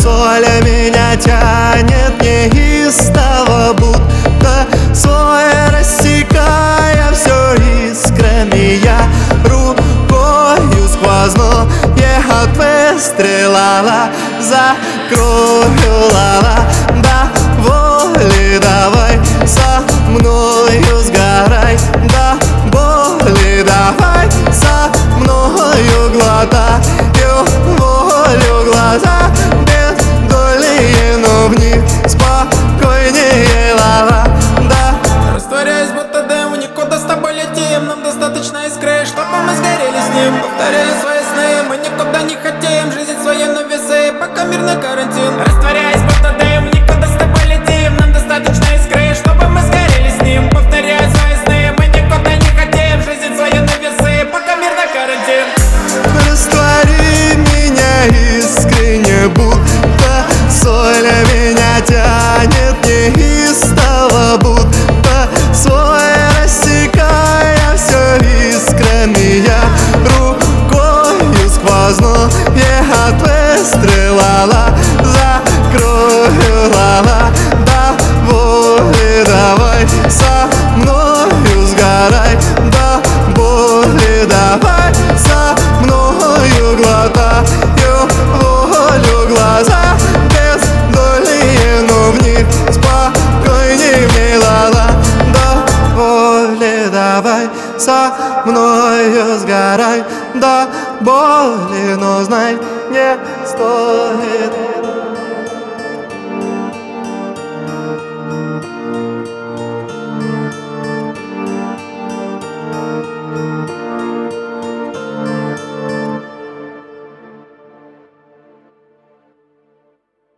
соль меня тянет неистово, будто свой рассекая все искрами. Я рукою сквозное выстрелала, закрою лала. До воли давай со мною сгорай, до боли давай со мною глотаю волю глаза бездольные, но в них спокойнее лава. Да, растворяюсь будто дым, никуда с тобой летим. Нам достаточно искры, чтобы мы сгорели с ним. Повторяю свои сны, мы никуда не хотим. Жизнь свою на весы, пока мирный карантин. Растворяюсь